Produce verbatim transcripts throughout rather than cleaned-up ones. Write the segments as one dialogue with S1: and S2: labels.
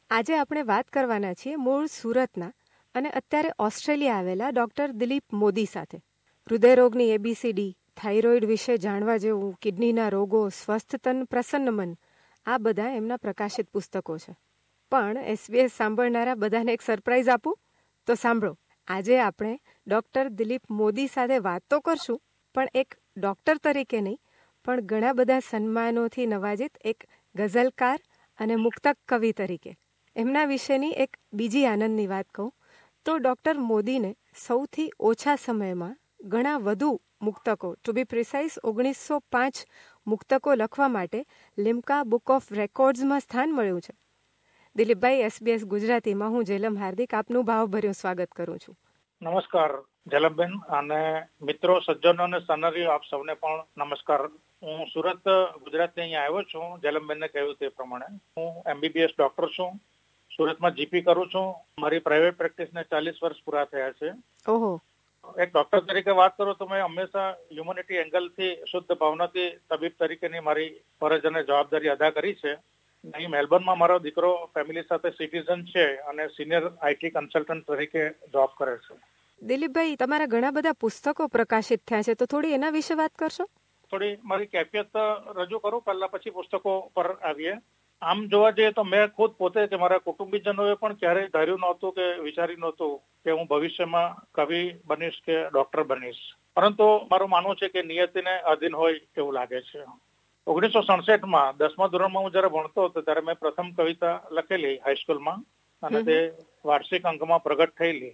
S1: આજે આપણે વાત કરવાના છીએ મૂળ સુરતના અને અત્યારે ઓસ્ટ્રેલિયા આવેલા ડૉક્ટર દિલીપ મોદી સાથે. હૃદયરોગની એબીસીડી, થાઇરોઇડ વિશે જાણવા જેવું, કિડનીના રોગો, સ્વસ્થ તન પ્રસન્ન મન, આ બધા એમના પ્રકાશિત પુસ્તકો છે. પણ એસબીએસ સાંભળનારા બધાને એક સરપ્રાઈઝ આપું તો સાંભળો. આજે આપણે ડૉક્ટર દિલીપ મોદી સાથે વાત તો કરશું, પણ એક ડૉક્ટર તરીકે નહીં, પણ ઘણા બધા સન્માનોથી નવાજિત એક ગઝલકાર અને મુક્તક કવિ તરીકે. એમના વિશેની એક બીજી આનંદની વાત કહું તો ડૉક્ટર મોદીને સૌથી ઓછા સમયમાં ઘણા વધુ મુક્તકો, ટુ બી પ્રિસાઇઝ ઓગણીસો પાંચ મુક્તકો લખવા માટે લિમ્કા બુક ઓફ રેકોર્ડ્સમાં સ્થાન મળ્યું છે. દિલીપભાઈ, એસબીએસ ગુજરાતીમાં હું જેલમ હાર્દિક આપનું ભાવભર્યું સ્વાગત કરું છું.
S2: નમસ્કાર જેલમબેન અને મિત્રો, સજ્જનો અને સનરીઓ, આપ સૌને પણ નમસ્કાર. હું સુરત ગુજરાતથી અહીંયા આવ્યો છું. જેલમબેનને કહ્યું તે પ્રમાણે હું એમબીબીએસ ડોક્ટર છું. સુરતમાં જીપી કરું છું. મારી પ્રાઇવેટ પ્રેક્ટિસને ચાલીસ વર્ષ પૂરા થયા છે.
S1: ઓહો.
S2: એક ડોક્ટર તરીકે વાત કરું તો મેં હંમેશા હ્યુમેનિટી એંગલથી, શુદ્ધ ભાવનાથી તબીબ તરીકેની મારી ફરજ અને જવાબદારી અદા કરી છે. અહીં મેલબર્નમાં મારો દીકરો ફેમિલી સાથે સિટીઝન છે અને સિનિયર આઈટી કન્સલ્ટન્ટ તરીકે જોબ કરે છે.
S1: દિલીપભાઈ, તમારા ઘણા બધા પુસ્તકો પ્રકાશિત થયા છે, તો થોડી એના વિશે વાત કરશો?
S2: થોડી મારી કેફિયત રજૂ કરું પહેલા, પછી પુસ્તકો પર આવીએ. આમ જોવા જઈએ તો મેં ખુદ પોતે કે મારા કુટુંબીજનોએ પણ ક્યારેય ધાર્યું નહોતું કે વિચાર્યું નહોતું કે હું ભવિષ્યમાં કવિ બનીશ કે ડોક્ટર બનીશ. પરંતુ મારું માનવું છે કે નિયતિને અધીન હોય એવું લાગે છે. ઓગણીસો સડસઠ માં દસમા ધોરણમાં હું જયારે ભણતો હતો ત્યારે મેં પ્રથમ કવિતા લખેલી હાઈસ્કૂલમાં અને તે વાર્ષિક અંકમાં પ્રગટ થયેલી.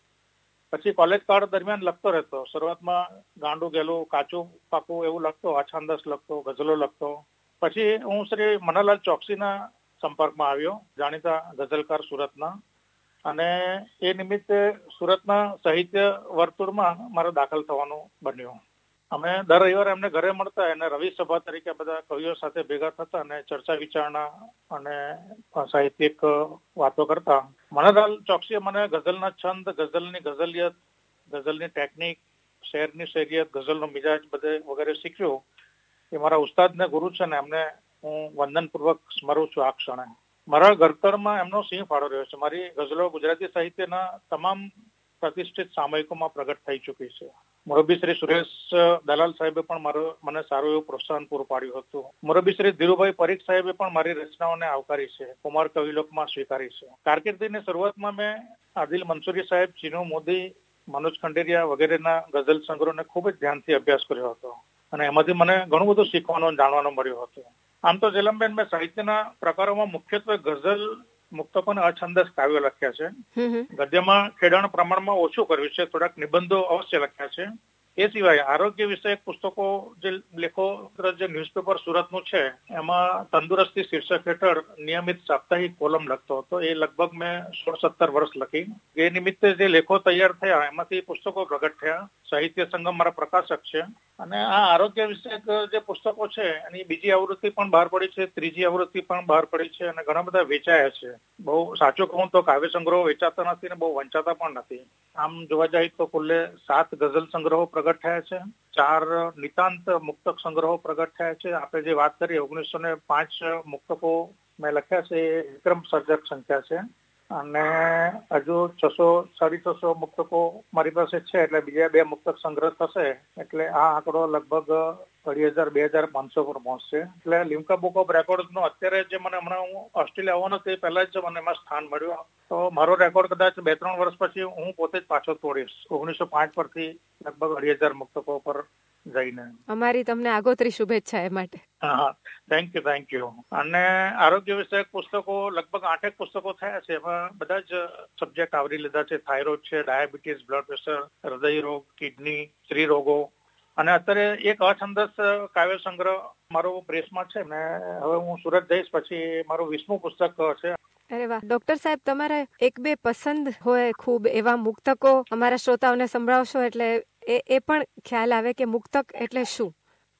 S2: પછી કોલેજ કાળ દરમિયાન લખતો રહેતો. શરૂઆતમાં ગાંડું ગેલું, કાચું પાકું એવું લખતો, અછાંદસ લખતો, ગઝલો લખતો. પછી હું શ્રી મનોહરલાલ ચોકસીના સંપર્કમાં આવ્યો, જાણીતા ગઝલકાર સુરતના, અને એ નિમિત્તે સુરતના સાહિત્ય વર્તુળમાં મારો દાખલ થવાનું બન્યું. અમે દર રવિવારે એમને ઘરે મળતા અને રવિ સભા તરીકે બધા કવિઓ સાથે ભેગા થતા અને ચર્ચા વિચારણા અને સાહિત્યિક વાતો કરતા. મનોહરલાલ ચોકસીએ મને ગઝલના છંદ, ગઝલની ગઝલિયત, ગઝલની ટેકનિક, શેરની શેરિયત, ગઝલનો મિજાજ બધે વગેરે શીખ્યું. એ મારા ઉસ્તાદને ગુરુ છે ને એમને હું વંદનપૂર્વક સ્મરું છું આ ક્ષણે. મારા ઘડતરમાં એમનો સિંહ ફાળો રહ્યો છે. મારી ગઝલો ગુજરાતી સાહિત્યના તમામ પ્રતિષ્ઠિત સામયિકોમાં પ્રગટ થઈ ચૂકી છે. મુરબ્બી શ્રી સુરેશ દલાલ સાહેબે પણ મારો મને સારું એવું પ્રોત્સાહન પૂરું પાડ્યું હતું. મુરબ્બી શ્રી ધીરુભાઈ પરીખ સાહેબે પણ મારી રચનાઓને આવકારી છે, કુમાર કવિલોકમાં સ્વીકારી છે. કારકિર્દીની શરૂઆતમાં મેં આદિલ મંસૂરી સાહેબ, ચીનુ મોદી, મનોજ ખંડેરિયા વગેરેના ગઝલ સંગ્રહોને ખૂબ જ ધ્યાનથી અભ્યાસ કર્યો હતો અને એમાંથી મને ઘણું બધું શીખવાનું જાણવાનું મળ્યું હતું. આમ તો જેલમબેન, મેં સાહિત્યના પ્રકારોમાં મુખ્યત્વે ગઝલ, મુક્તકો અને અછંદસ કાવ્યો લખ્યા છે. ગદ્યમાં ખેડાણ પ્રમાણમાં ઓછું કર્યું છે. થોડાક નિબંધો અવશ્ય લખ્યા છે. એ સિવાય આરોગ્ય વિષયક પુસ્તકો જે લેખો, જે ન્યૂઝપેપર સુરતનું છે એમાં તંદુરસ્તી શીર્ષક હેઠળ નિયમિત સાપ્તાહિક કોલમ લખતો હતો. એ લગભગ મેં સોળ સત્તર વર્ષ લખી. એ નિમિત્તે જે લેખો તૈયાર થયા એમાંથી પુસ્તકો પ્રગટ થયા. સાહિત્ય સંગમ મારા પ્રકાશક છે અને આ આરોગ્ય વિષયક જે પુસ્તકો છે એની બીજી આવૃત્તિ પણ બહાર પડી છે, ત્રીજી આવૃત્તિ પણ બહાર પડી છે અને ઘણા બધા વેચાયા છે. બહુ સાચું કહું તો કાવ્ય સંગ્રહો વેચાતા નથી ને બહુ વંચાતા પણ નથી. આમ જોવા જાય તો કુલ્લે સાત ગઝલ સંગ્રહો પ્રગટ થયા છે, ચાર નિતાંત મુક્તક સંગ્રહો પ્રગટ થયા છે. આપણે જે વાત કરીએ ઓગણીસો ને પાંચ મુક્તકો મેં લખ્યા છે, એ વિક્રમ સર્જક સંખ્યા છે અને હજુ છસો સાડી છસો મુક્તકો મારી પાસે છે. એટલે બીજા બે મુક્તક સંગ્રહ થશે એટલે આ આંકડો લગભગ અઢી હજાર બે હજાર પાંચસો પર પહોંચશે. એટલે લિમ્કા બુક ઓફ રેકોર્ડ નો અત્યારે જે મને હમણાં હું ઓસ્ટ્રેલિયા આવવાનો તે પહેલા જ મને એમાં સ્થાન મળ્યું. તો મારો રેકોર્ડ કદાચ બે ત્રણ વર્ષ પછી હું પોતે જ પાછો તોડીશ. ઓગણીસો પાંચ પરથી લગભગ અઢી હજાર મુક્તકો પર જઈને.
S1: અમારી તમને આગોતરી શુભેચ્છા એ માટે.
S2: હા હા, થેન્ક યુ થેન્ક યુ. અને આરોગ્ય વિષયક પુસ્તકો લગભગ આઠેક પુસ્તકો થયા છે. એમાં બધા જ સબ્જેક્ટ આવરી લીધા છે. થાઇરોઇડ છે, ડાયાબિટીસ, બ્લડ પ્રેશર, હૃદય રોગ, કિડની, સ્ત્રી રોગો અને અત્યારે એક અછંદસ કાવ્ય સંગ્રહ મારો પ્રેસમાં છે ને હવે હું સુરત જઈશ પછી મારું વીસમું પુસ્તક છે.
S1: અરે વાહ. ડોક્ટર સાહેબ, તમારે એક બે પસંદ હોય ખૂબ એવા મુક્તકો અમારા શ્રોતાઓને સંભળાવશો એટલે એ એ પણ ખ્યાલ આવે કે મુક્તક એટલે શું?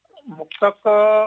S2: મુક્તક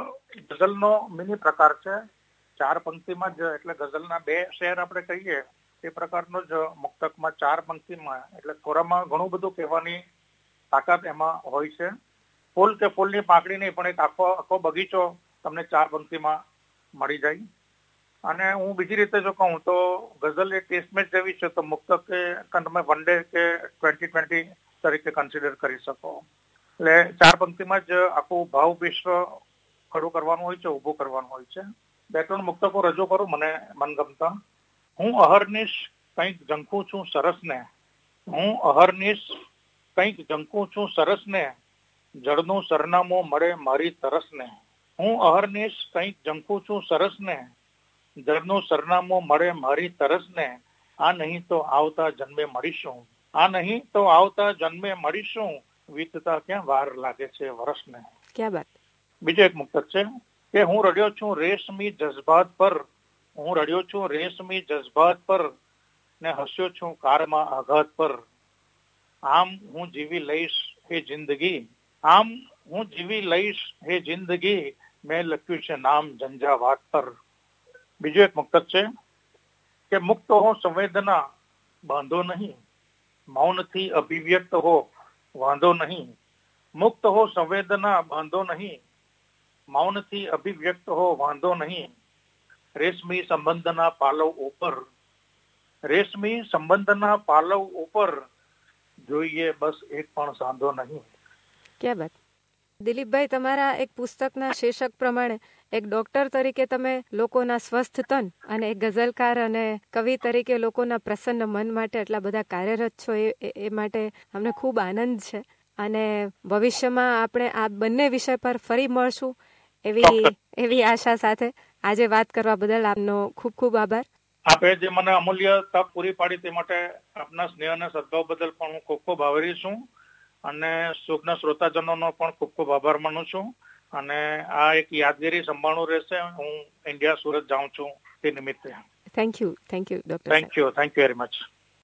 S2: ગઝલનો મિની પ્રકાર છે. ચાર પંક્તિમાં જ, એટલે ગઝલના બે શેર આપણે કહીએ એ પ્રકારનો જ મુક્તકમાં ચાર પંક્તિમાં, એટલે થોડામાં ઘણું બધું કહેવાની તાકાત એમાં હોય છે. ફૂલ કે ફૂલની પાંખડી નહીં પણ એક આખો આખો બગીચો તમને ચાર પંક્તિમાં મળી જાય. અને હું બીજી રીતે જો કહું તો ગઝલ એ ટેસ્ટ મેચ જેવી છે, તો મુક્ત કે તમે વન ડે કે ટ્વેન્ટી ટ્વેન્ટી તરીકે કન્સિડર કરી શકો. એટલે ચાર પંક્તિમાં જ આખું ભાવ વિશ્વ ખડું કરવાનું હોય છે, ઉભું કરવાનું હોય છે. બે ત્રણ મુક્તકો રજૂ કરું મને મનગમતા. હું અહર્નિશ કંઈક ઝંખું છું સરસને, હું અહર્નિશ કંઈક ઝંખું છું સરસને, જળનું સરનામું મળે મારી તરસને. હું અહર્નિશ કંઈક ઝંખું છું સરસને, જળનું સરનામું મળે મારી તરસને. આ નહીં તો આવતા જન્મે મળીશું, આ નહીં તો આવતા જન્મે મળીશું, વીતતા ક્યાં વાર લાગે છે વર્ષને.
S1: ક્યાં વાત.
S2: બીજો એક મુક્તક છે કે હું રડ્યો છું રેશમી જજ્બાત પર, હું રડ્યો છું રેશમી જજ્બાત પર, ને હસ્યો છું કારમાં આઘાત પર. આમ હું જીવી લઈશ હે જિંદગી, આમ હું જીવી લઈશ હે જિંદગી, મેં લખ્યું છે નામ ઝંઝાવાત પર. બીજો એક મુક્તક છે કે મુક્ત હો સંવેદના બાંધો નહીં, મૌનથી અભિવ્યક્ત હો વાંધો નહીં. મુક્ત હો સંવેદના બાંધો નહીં, મૌનથી અભિવ્યક્ત હો વાંધો નહીં. રેશમી સંબંધના પાલવ ઉપર, રેશમી સંબંધના પાલવ ઉપર, જોઈએ બસ એક પણ સાંધો નહીં.
S1: ક્યાં વાત. દિલીપભાઈ, તમારા એક પુસ્તકના શીર્ષક પ્રમાણે એક ડોક્ટર તરીકે તમે લોકોના સ્વસ્થ તન અને એક ગઝલકાર અને કવિ તરીકે લોકોના પ્રસન્ન મન માટે એટલા બધા કાર્યરત છો, એ એ માટે અમને ખૂબ આનંદ છે. અને ભવિષ્યમાં આપણે આ બંને વિષય પર ફરી મળશું એવી એવી આશા સાથે આજે વાત કરવા બદલ આપનો ખૂબ ખૂબ આભાર.
S2: આપે જે મને અમૂલ્ય તક પૂરી પાડી તે માટે આપના સ્નેહ અને સદભાવ બદલ પણ હું ખૂબ ખૂબ આભારી છું. અને સુખના શ્રોતાજનોનો પણ ખૂબ ખૂબ આભાર માનું છું. અને આ એક યાદગીરી સંભાળવું રહેશે. હું ઇન્ડિયા સુરત જાઉં છું તે નિમિત્તે.
S1: Thank you thank you doctor.
S2: Thank you thank you very much.